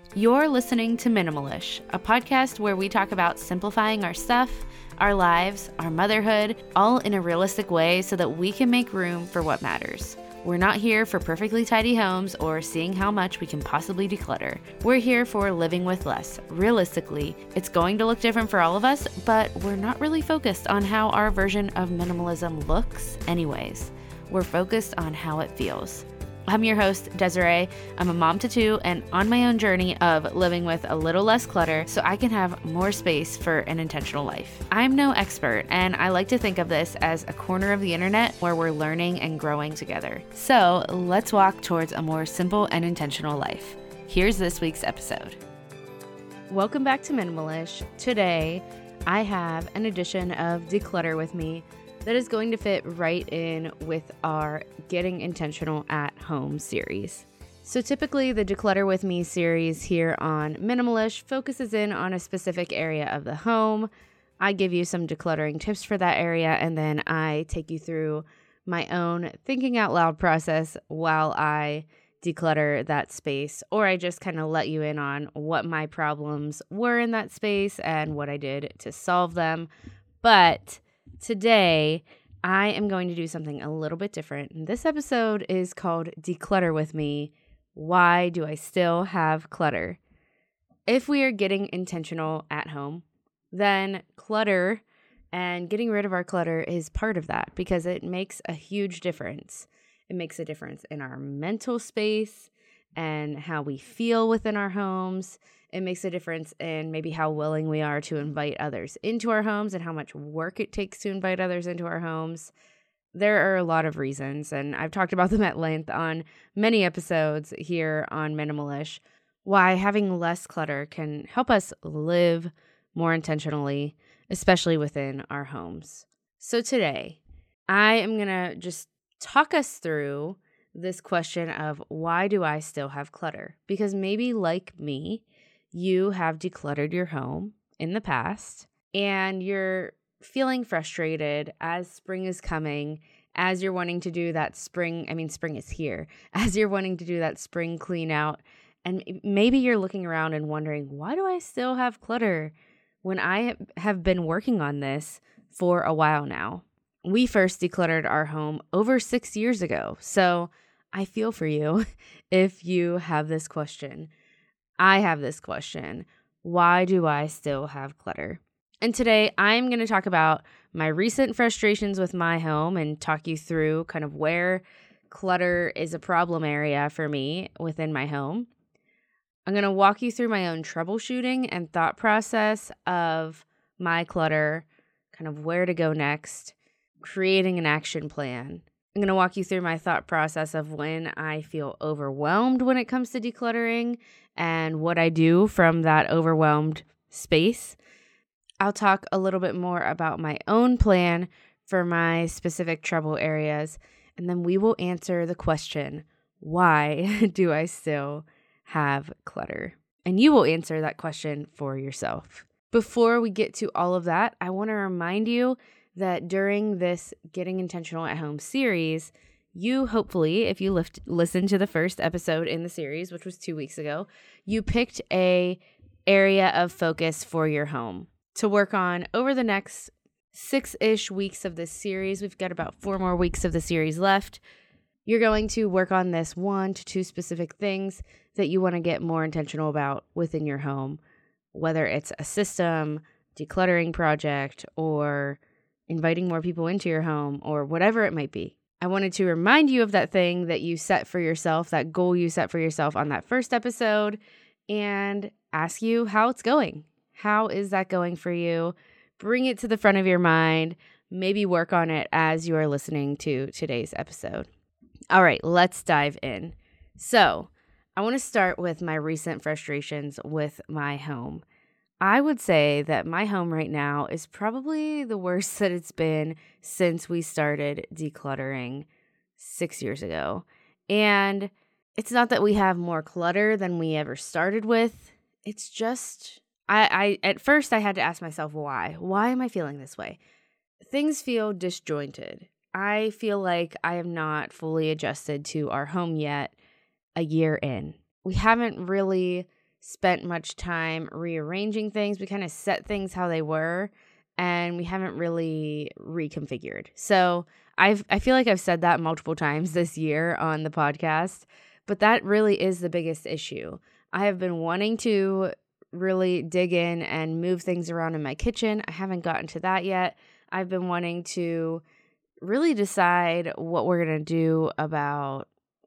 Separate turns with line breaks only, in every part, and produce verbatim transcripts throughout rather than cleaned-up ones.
You're listening to Minimalish, a podcast where we talk about simplifying our stuff, our lives, our motherhood, all in a realistic way so that we can make room for what matters. We're not here for perfectly tidy homes or seeing how much we can possibly declutter. We're here for living with less. Realistically, it's going to look different for all of us, but we're not really focused on how our version of minimalism looks anyways. We're focused on how it feels. I'm your host, Desiree. I'm a mom to two and on my own journey of living with a little less clutter so I can have more space for an intentional life. I'm no expert, and I like to think of this as a corner of the internet where we're learning and growing together. So let's walk towards a more simple and intentional life. Here's this week's episode. Welcome back to Minimalish. Today, I have an edition of Declutter with me that is going to fit right in with our Getting Intentional at Home series. So typically the Declutter with Me series here on Minimalish focuses in on a specific area of the home. I give you some decluttering tips for that area, and then I take you through my own thinking out loud process while I declutter that space, or I just kind of let you in on what my problems were in that space and what I did to solve them. But today, I am going to do something a little bit different. And this episode is called Declutter with Me. Why do I still have clutter? If we are getting intentional at home, then clutter and getting rid of our clutter is part of that because it makes a huge difference. It makes a difference in our mental space and how we feel within our homes. It makes a difference in maybe how willing we are to invite others into our homes and how much work it takes to invite others into our homes. There are a lot of reasons, and I've talked about them at length on many episodes here on Minimalish, why having less clutter can help us live more intentionally, especially within our homes. So today, I am going to just talk us through this question of why do I still have clutter? Because maybe like me, you have decluttered your home in the past and you're feeling frustrated as spring is coming, as you're wanting to do that spring, I mean, spring is here, as you're wanting to do that spring clean out. And maybe you're looking around and wondering, why do I still have clutter when I have been working on this for a while now? We first decluttered our home over six years ago. So I feel for you if you have this question. I have this question. Why do I still have clutter? And today I'm going to talk about my recent frustrations with my home and talk you through kind of where clutter is a problem area for me within my home. I'm going to walk you through my own troubleshooting and thought process of my clutter, kind of where to go next, creating an action plan. I'm going to walk you through my thought process of when I feel overwhelmed when it comes to decluttering and what I do from that overwhelmed space. I'll talk a little bit more about my own plan for my specific trouble areas, and then we will answer the question, why do I still have clutter? And you will answer that question for yourself. Before we get to all of that, I want to remind you that during this Getting Intentional at Home series, you hopefully, if you lift, listened to the first episode in the series, which was two weeks ago, you picked a area of focus for your home to work on over the next six-ish weeks of this series. We've got about four more weeks of the series left. You're going to work on this one to two specific things that you want to get more intentional about within your home, whether it's a system, decluttering project, or inviting more people into your home, or whatever it might be. I wanted to remind you of that thing that you set for yourself, that goal you set for yourself on that first episode, and ask you how it's going. How is that going for you? Bring it to the front of your mind. Maybe work on it as you are listening to today's episode. All right, let's dive in. So, I want to start with my recent frustrations with my home. I would say that my home right now is probably the worst that it's been since we started decluttering six years ago. And it's not that we have more clutter than we ever started with. It's just, I, I at first I had to ask myself why. Why am I feeling this way? Things feel disjointed. I feel like I am not fully adjusted to our home yet a year in. We haven't really spent much time rearranging things. We kind of set things how they were, and we haven't really reconfigured. So I've, I feel like I've said that multiple times this year on the podcast, but that really is the biggest issue. I have been wanting to really dig in and move things around in my kitchen. I haven't gotten to that yet. I've been wanting to really decide what we're going to do about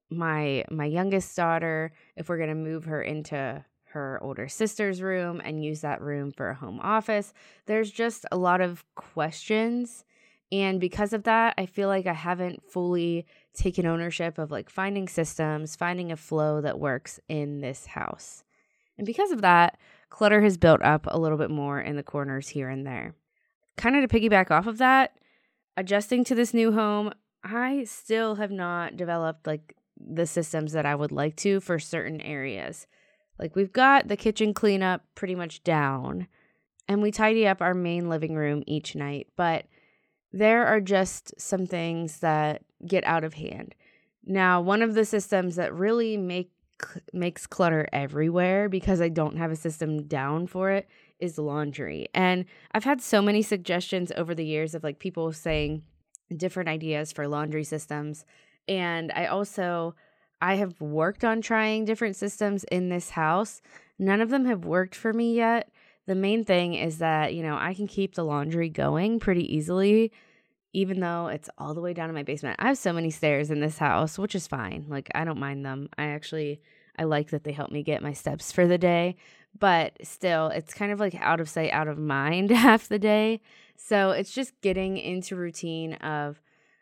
my my youngest daughter, if we're going to move her into her older sister's room and use that room for a home office. There's just a lot of questions. And because of that, I feel like I haven't fully taken ownership of like finding systems, finding a flow that works in this house. And because of that, clutter has built up a little bit more in the corners here and there. Kind of to piggyback off of that, adjusting to this new home, I still have not developed like the systems that I would like to for certain areas. Like we've got the kitchen cleanup pretty much down, and we tidy up our main living room each night, but there are just some things that get out of hand. Now, one of the systems that really make makes clutter everywhere, because I don't have a system down for it, is laundry. And I've had so many suggestions over the years of like people saying different ideas for laundry systems. And I also, I have worked on trying different systems in this house. None of them have worked for me yet. The main thing is that, you know, I can keep the laundry going pretty easily, even though it's all the way down in my basement. I have so many stairs in this house, which is fine. Like, I don't mind them. I actually, I like that they help me get my steps for the day. But still, it's kind of like out of sight, out of mind half the day. So it's just getting into routine of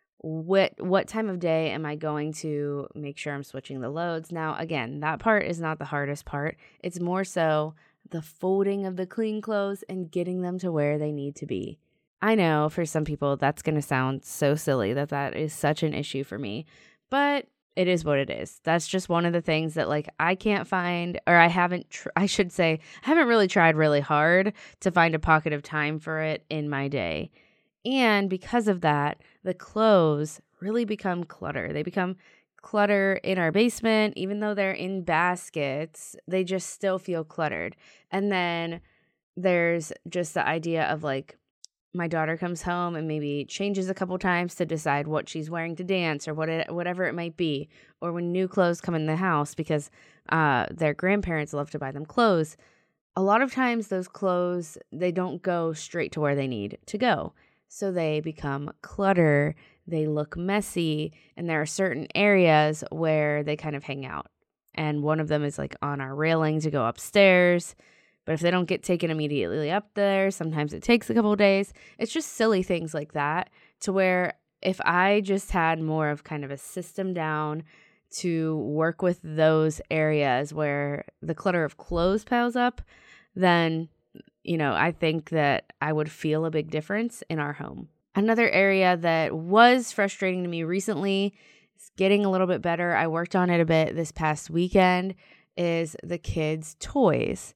what what time of day am I going to make sure I'm switching the loads. Now, again, that part is not the hardest part. It's more so the folding of the clean clothes and getting them to where they need to be. I know for some people that's going to sound so silly that that is such an issue for me, but it is what it is. That's just one of the things that like I can't find, or I haven't, tr- I should say, I haven't really tried really hard to find a pocket of time for it in my day. And because of that, the clothes really become clutter. They become clutter in our basement. Even though they're in baskets, they just still feel cluttered. And then there's just the idea of like, my daughter comes home and maybe changes a couple times to decide what she's wearing to dance or what it, whatever it might be. Or when new clothes come in the house because uh, their grandparents love to buy them clothes. A lot of times those clothes, they don't go straight to where they need to go. So they become clutter, they look messy, and there are certain areas where they kind of hang out. And one of them is like on our railing to go upstairs. But if they don't get taken immediately up there, sometimes it takes a couple of days. It's just silly things like that, to where if I just had more of kind of a system down to work with those areas where the clutter of clothes piles up, then, you know, I think that I would feel a big difference in our home. Another area that was frustrating to me recently, is getting a little bit better, I worked on it a bit this past weekend, is the kids' toys.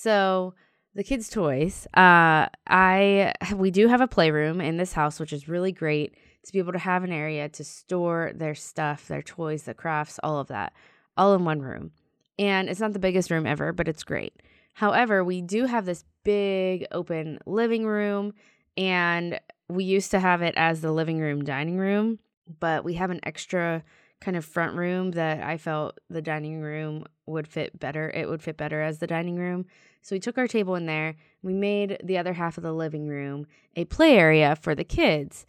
So the kids' toys, uh, I we do have a playroom in this house, which is really great to be able to have an area to store their stuff, their toys, the crafts, all of that, all in one room. And it's not the biggest room ever, but it's great. However, we do have this big open living room, and we used to have it as the living room dining room, but we have an extra kind of front room that I felt the dining room would fit better. It would fit better as the dining room. So we took our table in there. We made the other half of the living room a play area for the kids.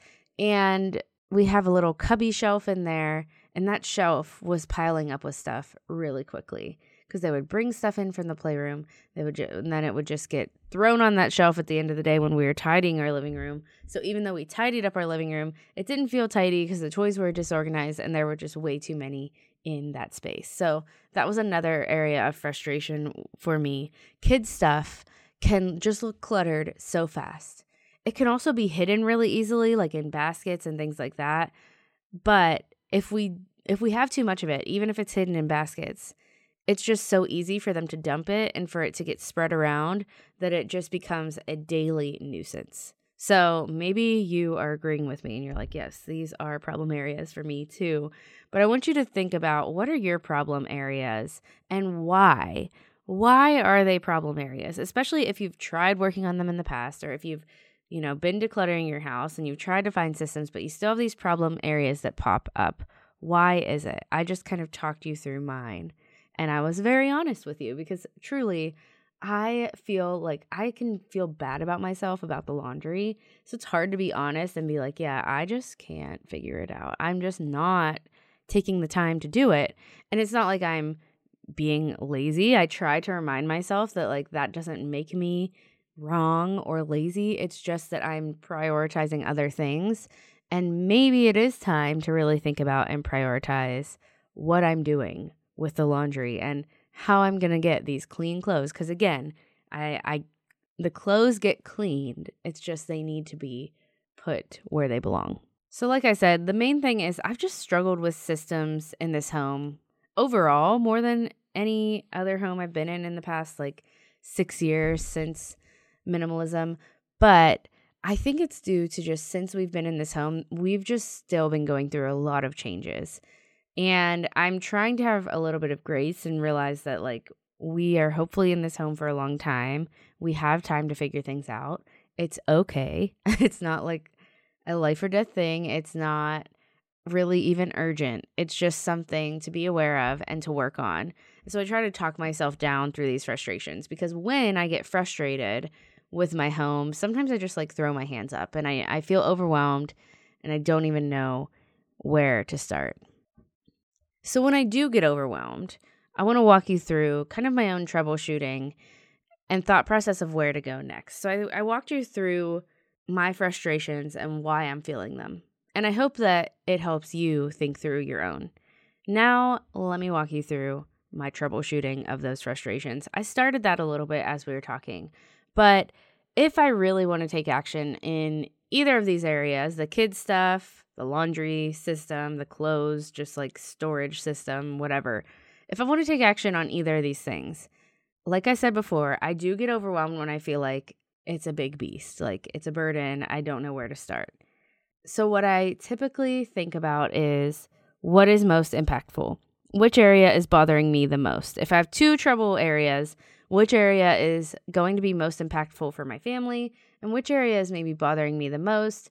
And we have a little cubby shelf in there. And that shelf was piling up with stuff really quickly, because they would bring stuff in from the playroom. They would, ju- and then it would just get thrown on that shelf at the end of the day when we were tidying our living room. So even though we tidied up our living room, it didn't feel tidy because the toys were disorganized and there were just way too many in that space. So that was another area of frustration for me. Kids' stuff can just look cluttered so fast. It can also be hidden really easily, like in baskets and things like that. But if we if we have too much of it, even if it's hidden in baskets, it's just so easy for them to dump it and for it to get spread around that it just becomes a daily nuisance. So maybe you are agreeing with me and you're like, yes, these are problem areas for me too. But I want you to think about, what are your problem areas and why? why are they problem areas? Especially if you've tried working on them in the past, or if you've, you know, been decluttering your house and you've tried to find systems, but you still have these problem areas that pop up. Why is it? I just kind of talked you through mine, and I was very honest with you because truly, I feel like I can feel bad about myself about the laundry. So it's hard to be honest and be like, yeah, I just can't figure it out. I'm just not taking the time to do it. And it's not like I'm being lazy. I try to remind myself that like that doesn't make me wrong or lazy. It's just that I'm prioritizing other things. And maybe it is time to really think about and prioritize what I'm doing with the laundry and how I'm going to get these clean clothes. Because again, I, I, the clothes get cleaned. It's just they need to be put where they belong. So like I said, the main thing is I've just struggled with systems in this home overall more than any other home I've been in in the past like six years since minimalism. But I think it's due to just since we've been in this home, we've just still been going through a lot of changes. And I'm trying to have a little bit of grace and realize that like we are hopefully in this home for a long time. We have time to figure things out. It's okay. It's not like a life or death thing. It's not really even urgent. It's just something to be aware of and to work on. So I try to talk myself down through these frustrations because when I get frustrated with my home, sometimes I just like throw my hands up and I, I feel overwhelmed and I don't even know where to start. So when I do get overwhelmed, I want to walk you through kind of my own troubleshooting and thought process of where to go next. So I, I walked you through my frustrations and why I'm feeling them. And I hope that it helps you think through your own. Now, let me walk you through my troubleshooting of those frustrations. I started that a little bit as we were talking, but if I really want to take action in either of these areas, the kids stuff, the laundry system, the clothes, just like storage system, whatever. If I want to take action on either of these things, like I said before, I do get overwhelmed when I feel like it's a big beast, like it's a burden. I don't know where to start. So what I typically think about is what is most impactful? Which area is bothering me the most? If I have two trouble areas, which area is going to be most impactful for my family? And which area is maybe bothering me the most?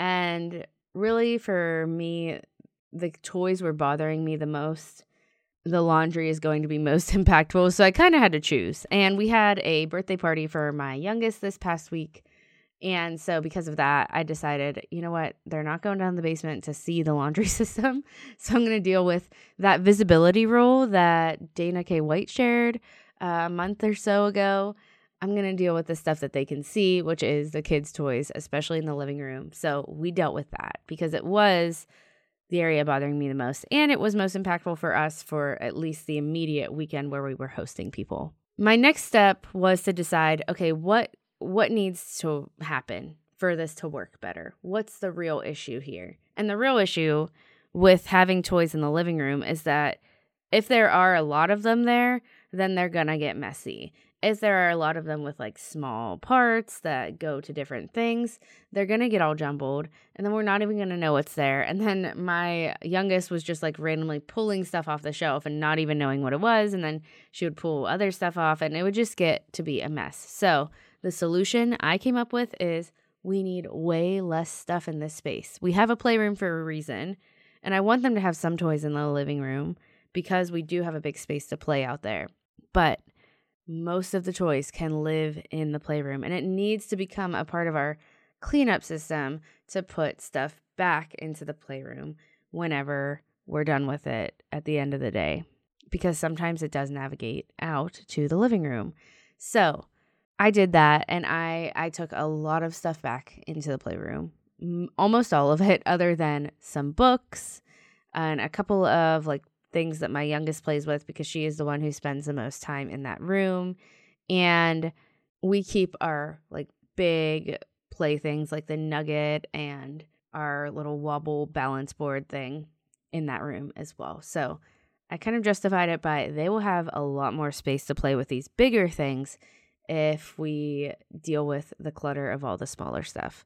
And really, for me, the toys were bothering me the most. The laundry is going to be most impactful. So I kind of had to choose. And we had a birthday party for my youngest this past week. And so because of that, I decided, you know what? They're not going down the basement to see the laundry system. So I'm going to deal with that visibility rule that Dana K. White shared uh, a month or so ago. I'm going to deal with the stuff that they can see, which is the kids' toys, especially in the living room. So we dealt with that because it was the area bothering me the most. And it was most impactful for us for at least the immediate weekend where we were hosting people. My next step was to decide, okay, what what needs to happen for this to work better? What's the real issue here? And the real issue with having toys in the living room is that if there are a lot of them there, then they're going to get messy. If there are a lot of them with like small parts that go to different things, they're going to get all jumbled and then we're not even going to know what's there. And then my youngest was just like randomly pulling stuff off the shelf and not even knowing what it was. And then she would pull other stuff off and it would just get to be a mess. So the solution I came up with is we need way less stuff in this space. We have a playroom for a reason, and I want them to have some toys in the living room because we do have a big space to play out there. But most of the toys can live in the playroom, and it needs to become a part of our cleanup system to put stuff back into the playroom whenever we're done with it at the end of the day, because sometimes it does navigate out to the living room. So I did that, and I, I took a lot of stuff back into the playroom, almost all of it, other than some books and a couple of like things that my youngest plays with because she is the one who spends the most time in that room. And we keep our like big playthings like the Nugget and our little wobble balance board thing in that room as well. So I kind of justified it by they will have a lot more space to play with these bigger things if we deal with the clutter of all the smaller stuff.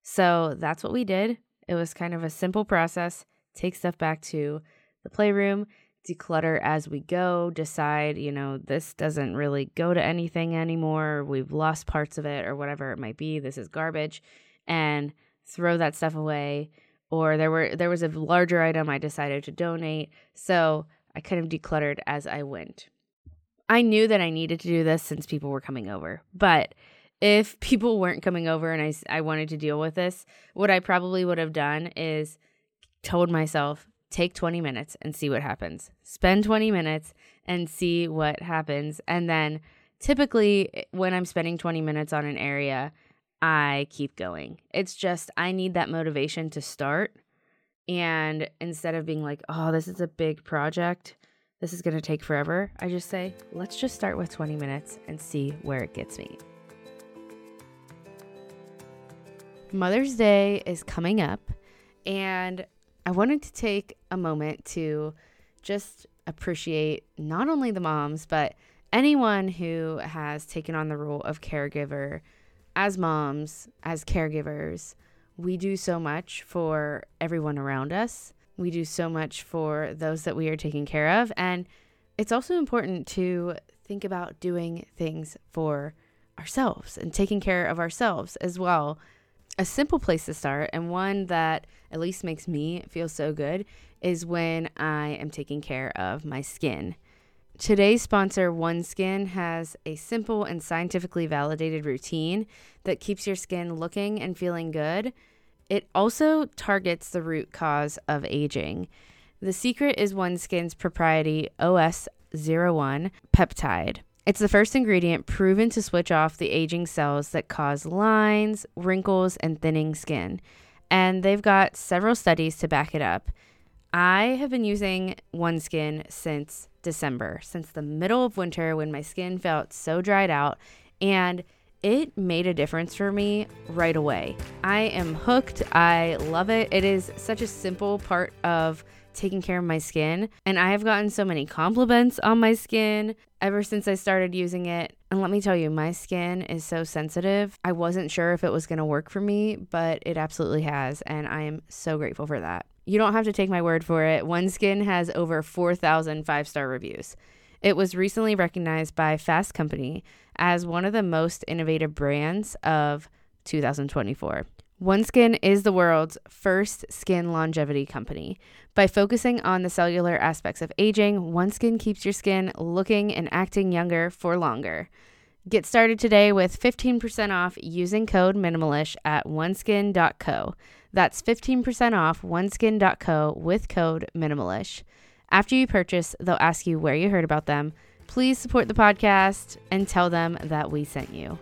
So that's what we did. It was kind of a simple process. Take stuff back to the playroom, declutter as we go, decide, you know, this doesn't really go to anything anymore. We've lost parts of it or whatever it might be. This is garbage, and throw that stuff away. Or there were there was a larger item I decided to donate. So I kind of decluttered as I went. I knew that I needed to do this since people were coming over. But if people weren't coming over and I, I wanted to deal with this, what I probably would have done is told myself, take twenty minutes and see what happens. Spend twenty minutes and see what happens. And then typically when I'm spending twenty minutes on an area, I keep going. It's just I need that motivation to start. And instead of being like, oh, this is a big project, this is going to take forever, I just say, let's just start with twenty minutes and see where it gets me. Mother's Day is coming up, and I wanted to take a moment to just appreciate not only the moms, but anyone who has taken on the role of caregiver. As moms, as caregivers, we do so much for everyone around us. We do so much for those that we are taking care of. And it's also important to think about doing things for ourselves and taking care of ourselves as well. A simple place to start, and one that at least makes me feel so good, is when I am taking care of my skin. Today's sponsor, OneSkin, has a simple and scientifically validated routine that keeps your skin looking and feeling good. It also targets the root cause of aging. The secret is OneSkin's proprietary O S zero one peptide. It's the first ingredient proven to switch off the aging cells that cause lines, wrinkles, and thinning skin. And they've got several studies to back it up. I have been using OneSkin since December, since the middle of winter when my skin felt so dried out, and it made a difference for me right away. I am hooked. I love it. It is such a simple part of taking care of my skin, and I have gotten so many compliments on my skin ever since I started using it. And let me tell you, my skin is so sensitive. I wasn't sure if it was going to work for me, but it absolutely has, and I am so grateful for that. You don't have to take my word for it. OneSkin has over four thousand five-star reviews. It was recently recognized by Fast Company as one of the most innovative brands of two thousand twenty-four. OneSkin is the world's first skin longevity company. By focusing on the cellular aspects of aging, OneSkin keeps your skin looking and acting younger for longer. Get started today with fifteen percent off using code MINIMALISH at oneskin dot co. That's fifteen percent off oneskin dot co with code MINIMALISH. After you purchase, they'll ask you where you heard about them. Please support the podcast and tell them that we sent you.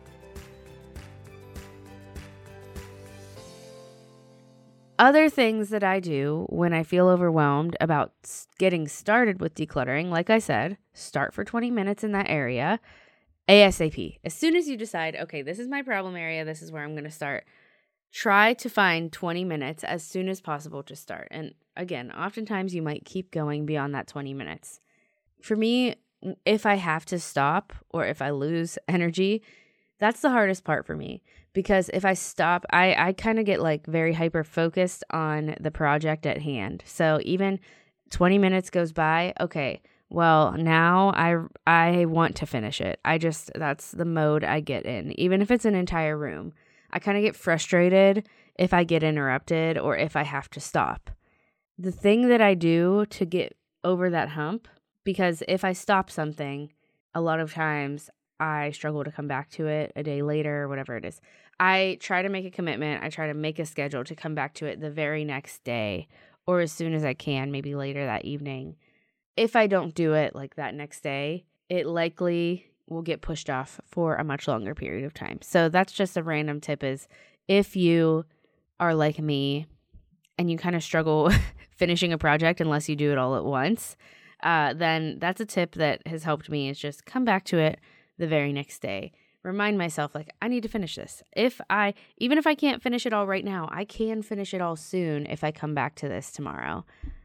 Other things that I do when I feel overwhelmed about getting started with decluttering, like I said, start for twenty minutes in that area, ASAP. As soon as you decide, okay, this is my problem area, this is where I'm going to start, try to find twenty minutes as soon as possible to start. And again, oftentimes you might keep going beyond that twenty minutes. For me, if I have to stop or if I lose energy, that's the hardest part for me. Because if I stop, I, I kind of get like very hyper focused on the project at hand. So even twenty minutes goes by, okay, well, now I, I want to finish it. I just, that's the mode I get in. Even if it's an entire room, I kind of get frustrated if I get interrupted or if I have to stop. The thing that I do to get over that hump, because if I stop something, a lot of times I struggle to come back to it a day later or whatever it is. I try to make a commitment. I try to make a schedule to come back to it the very next day or as soon as I can, maybe later that evening. If I don't do it like that next day, it likely will get pushed off for a much longer period of time. So that's just a random tip is if you are like me and you kind of struggle finishing a project unless you do it all at once, uh, then that's a tip that has helped me is just come back to it the very next day. Remind myself, like, I need to finish this. If I, even if I can't finish it all right now, I can finish it all soon if I come back to this tomorrow.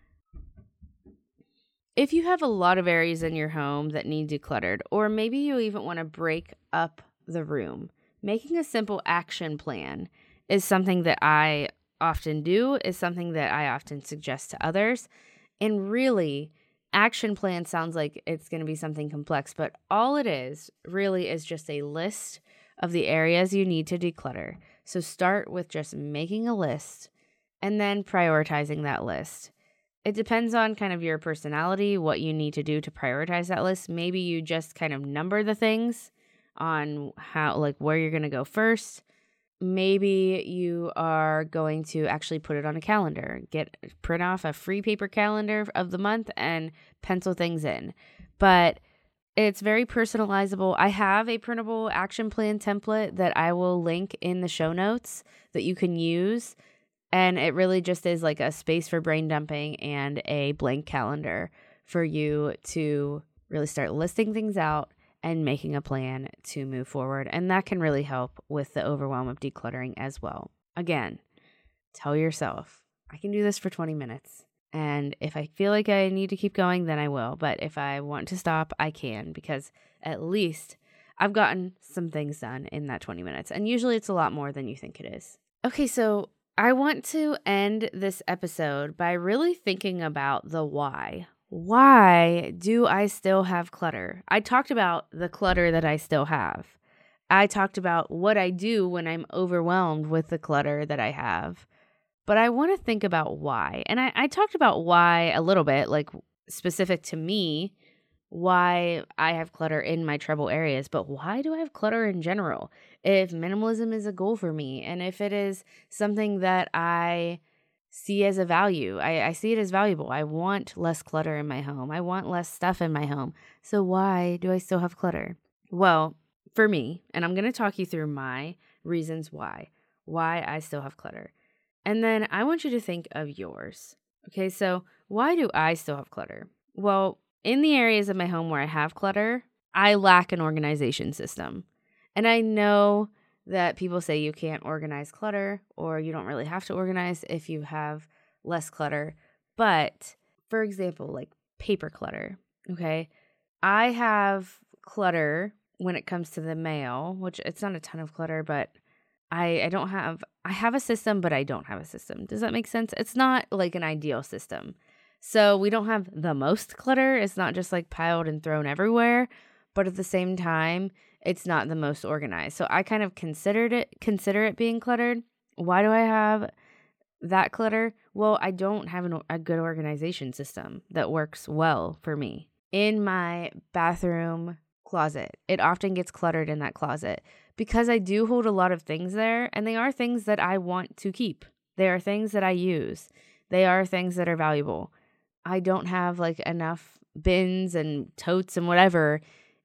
If you have a lot of areas in your home that need decluttered, or maybe you even want to break up the room, making a simple action plan is something that I often do, is something that I often suggest to others. And really, action plan sounds like it's going to be something complex, but all it is really is just a list of the areas you need to declutter. So start with just making a list and then prioritizing that list. It depends on kind of your personality, what you need to do to prioritize that list. Maybe you just kind of number the things on how, like where you're going to go first. Maybe you are going to actually put it on a calendar, get print off a free paper calendar of the month and pencil things in. But it's very personalizable. I have a printable action plan template that I will link in the show notes that you can use. And it really just is like a space for brain dumping and a blank calendar for you to really start listing things out and making a plan to move forward. And that can really help with the overwhelm of decluttering as well. Again, tell yourself, I can do this for twenty minutes. And if I feel like I need to keep going, then I will. But if I want to stop, I can, because at least I've gotten some things done in that twenty minutes. And usually it's a lot more than you think it is. Okay, so I want to end this episode by really thinking about the why. Why do I still have clutter? I talked about the clutter that I still have. I talked about what I do when I'm overwhelmed with the clutter that I have. But I want to think about why. And I, I talked about why a little bit, like specific to me, why I have clutter in my trouble areas. But why do I have clutter in general? If minimalism is a goal for me, and if it is something that I see as a value, I, I see it as valuable. I want less clutter in my home. I want less stuff in my home. So why do I still have clutter? Well, for me, and I'm going to talk you through my reasons why, why I still have clutter. And then I want you to think of yours. Okay, so why do I still have clutter? Well, in the areas of my home where I have clutter, I lack an organization system. And I know that people say you can't organize clutter, or you don't really have to organize if you have less clutter. But for example, like paper clutter, okay? I have clutter when it comes to the mail, which it's not a ton of clutter, but I, I don't have, I have a system, but I don't have a system. Does that make sense? It's not like an ideal system. So we don't have the most clutter. It's not just like piled and thrown everywhere, but at the same time, it's not the most organized. So I kind of considered it, consider it being cluttered. Why do I have that clutter? Well, I don't have an, a good organization system that works well for me. In my bathroom closet, it often gets cluttered in that closet because I do hold a lot of things there, and they are things that I want to keep. They are things that I use. They are things that are valuable. I don't have like enough bins and totes and whatever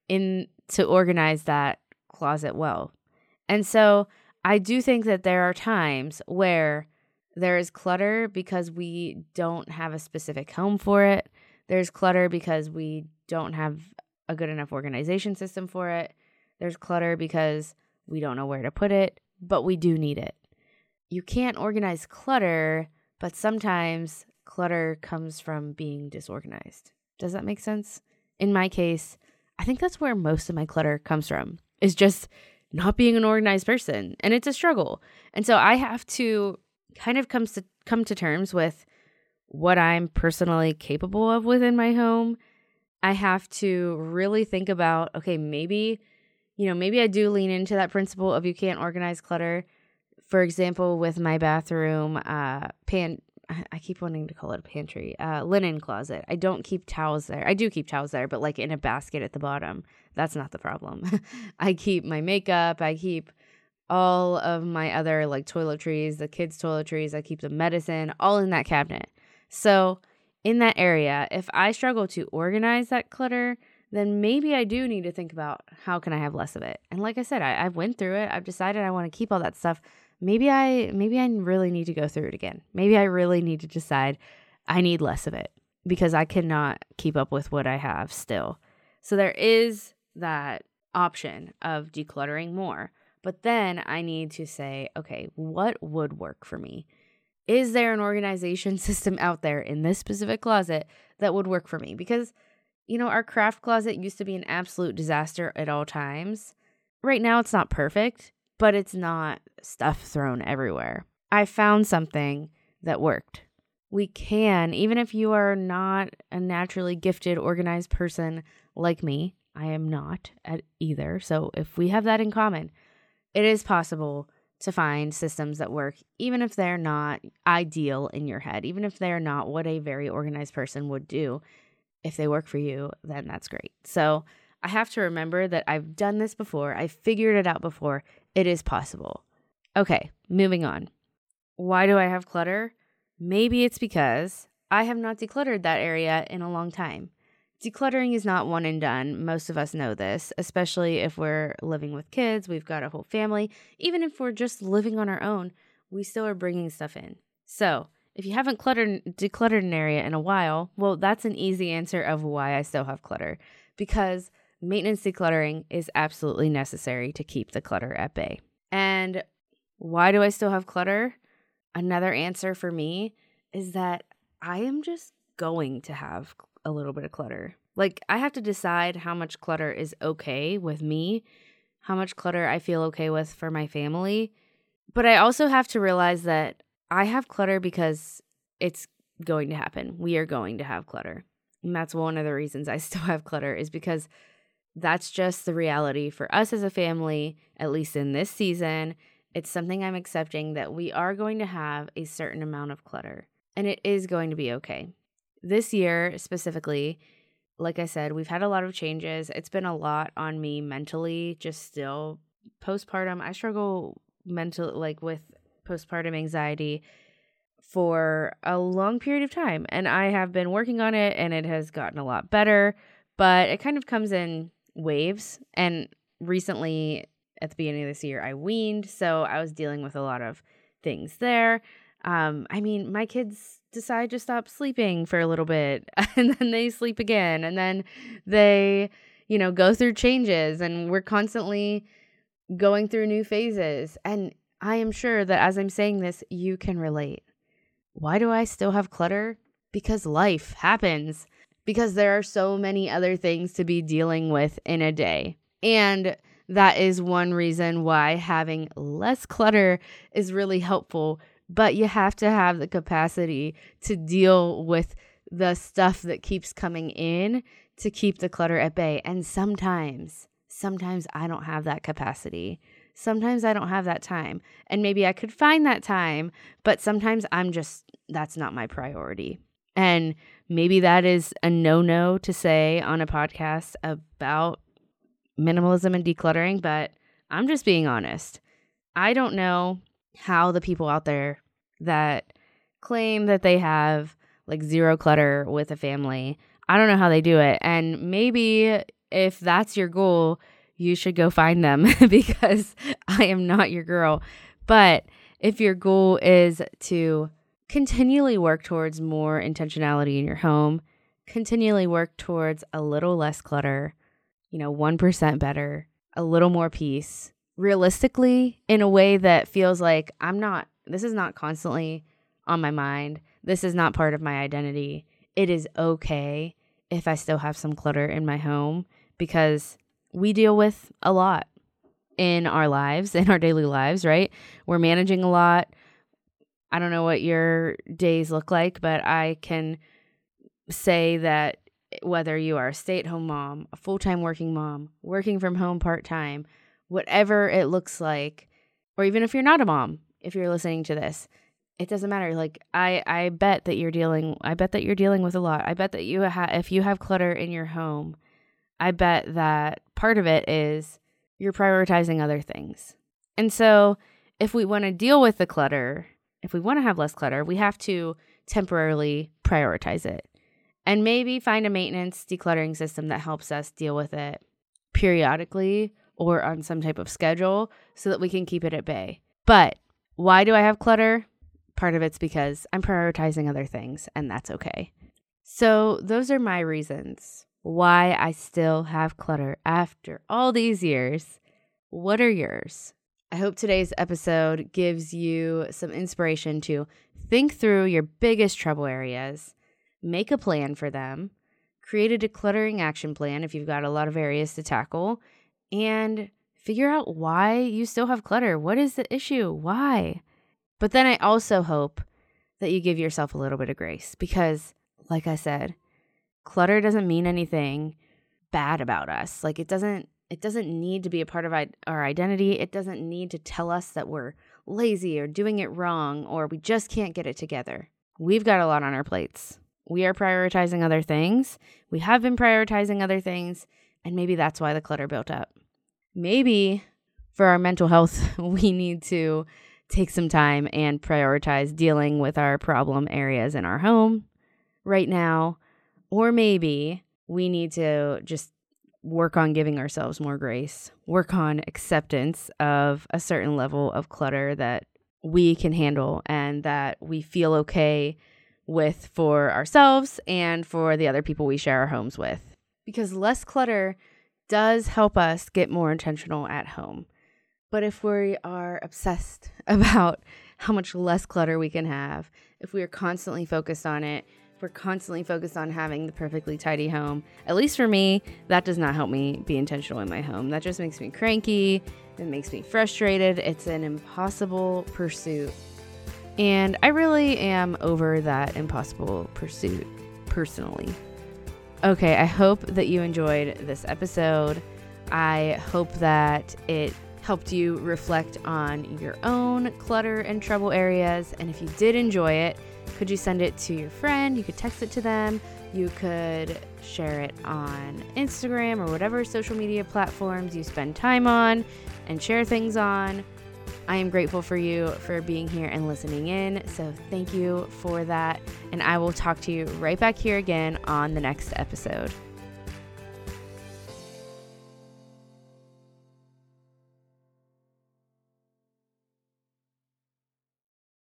in to organize that closet well. And so I do think that there are times where there is clutter because we don't have a specific home for it. There's clutter because we don't have a good enough organization system for it. There's clutter because we don't know where to put it, but we do need it. You can't organize clutter, but sometimes clutter comes from being disorganized. Does that make sense? In my case, I think that's where most of my clutter comes from, is just not being an organized person. And it's a struggle. And so I have to kind of come to, come to terms with what I'm personally capable of within my home. I have to really think about, okay, maybe, you know, maybe I do lean into that principle of you can't organize clutter. For example, with my bathroom uh, pan, I keep wanting to call it a pantry, uh, linen closet. I don't keep towels there. I do keep towels there, but like in a basket at the bottom. That's not the problem. I keep my makeup. I keep all of my other like toiletries, the kids' toiletries. I keep the medicine, all in that cabinet. So in that area, if I struggle to organize that clutter, then maybe I do need to think about how can I have less of it. And like I said, I, I went through it. I've decided I want to keep all that stuff. Maybe I maybe I really need to go through it again. Maybe I really need to decide I need less of it because I cannot keep up with what I have still. So there is that option of decluttering more. But then I need to say, okay, what would work for me? Is there an organization system out there in this specific closet that would work for me? Because, you know, our craft closet used to be an absolute disaster at all times. Right now it's not perfect, but it's not stuff thrown everywhere. I found something that worked. We can, even if you are not a naturally gifted, organized person like me. I am not at either. So if we have that in common, it is possible to find systems that work, even if they're not ideal in your head, even if they're not what a very organized person would do. If they work for you, then that's great. So I have to remember that I've done this before. I've figured it out before. It is possible. Okay, moving on. Why do I have clutter? Maybe it's because I have not decluttered that area in a long time. Decluttering is not one and done. Most of us know this, especially if we're living with kids, we've got a whole family. Even if we're just living on our own, we still are bringing stuff in. So if you haven't cluttered, decluttered an area in a while, well, that's an easy answer of why I still have clutter. Because maintenance decluttering is absolutely necessary to keep the clutter at bay. And why do I still have clutter? Another answer for me is that I am just going to have a little bit of clutter. Like, I have to decide how much clutter is okay with me, how much clutter I feel okay with for my family. But I also have to realize that I have clutter because it's going to happen. We are going to have clutter. And that's one of the reasons I still have clutter, is because that's just the reality for us as a family, at least in this season. It's something I'm accepting, that we are going to have a certain amount of clutter, and it is going to be okay. This year specifically, like I said, we've had a lot of changes. It's been a lot on me mentally, just still. Postpartum, I struggle mentally, like with postpartum anxiety for a long period of time, and I have been working on it, and it has gotten a lot better, but it kind of comes in waves. And recently, at the beginning of this year, I weaned, so I was dealing with a lot of things there. Um, I mean, my kids decide to stop sleeping for a little bit, and then they sleep again, and then they, you know, go through changes, and we're constantly going through new phases. And I am sure that as I'm saying this, you can relate. Why do I still have clutter? Because life happens. Because there are so many other things to be dealing with in a day. And that is one reason why having less clutter is really helpful. But you have to have the capacity to deal with the stuff that keeps coming in to keep the clutter at bay. And sometimes, sometimes I don't have that capacity. Sometimes I don't have that time. And maybe I could find that time, but sometimes I'm just, that's not my priority. And maybe that is a no-no to say on a podcast about minimalism and decluttering, but I'm just being honest. I don't know how the people out there that claim that they have like zero clutter with a family, I don't know how they do it. And maybe if that's your goal, you should go find them because I am not your girl. But if your goal is to continually work towards more intentionality in your home, continually work towards a little less clutter, you know, one percent better, a little more peace, realistically, in a way that feels like I'm not, this is not constantly on my mind. This is not part of my identity. It is okay if I still have some clutter in my home, because we deal with a lot in our lives, in our daily lives, right? We're managing a lot. I don't know what your days look like, but I can say that whether you are a stay-at-home mom, a full-time working mom, working from home part-time, whatever it looks like, or even if you're not a mom, if you're listening to this, it doesn't matter. Like I, I bet that you're dealing, I bet that you're dealing with a lot. I bet that you have, if you have clutter in your home, I bet that part of it is you're prioritizing other things. And so if we want to deal with the clutter, if we want to have less clutter, we have to temporarily prioritize it and maybe find a maintenance decluttering system that helps us deal with it periodically or on some type of schedule so that we can keep it at bay. But why do I have clutter? Part of it's because I'm prioritizing other things, and that's okay. So those are my reasons why I still have clutter after all these years. What are yours? I hope today's episode gives you some inspiration to think through your biggest trouble areas, make a plan for them, create a decluttering action plan if you've got a lot of areas to tackle, and figure out why you still have clutter. What is the issue? Why? But then I also hope that you give yourself a little bit of grace because, like I said, clutter doesn't mean anything bad about us. Like it doesn't, it doesn't need to be a part of our identity. It doesn't need to tell us that we're lazy or doing it wrong or we just can't get it together. We've got a lot on our plates. We are prioritizing other things. We have been prioritizing other things, and maybe that's why the clutter built up. Maybe for our mental health, we need to take some time and prioritize dealing with our problem areas in our home right now. Or maybe we need to just work on giving ourselves more grace, work on acceptance of a certain level of clutter that we can handle and that we feel okay with for ourselves and for the other people we share our homes with. Because less clutter does help us get more intentional at home. But if we are obsessed about how much less clutter we can have, if we are constantly focused on it, if we're constantly focused on having the perfectly tidy home, at least for me, that does not help me be intentional in my home. That just makes me cranky. It makes me frustrated. It's an impossible pursuit. And I really am over that impossible pursuit personally. Okay, I hope that you enjoyed this episode. I hope that it helped you reflect on your own clutter and trouble areas. And if you did enjoy it, could you send it to your friend? You could text it to them. You could share it on Instagram or whatever social media platforms you spend time on and share things on. I am grateful for you for being here and listening in. So thank you for that. And I will talk to you right back here again on the next episode.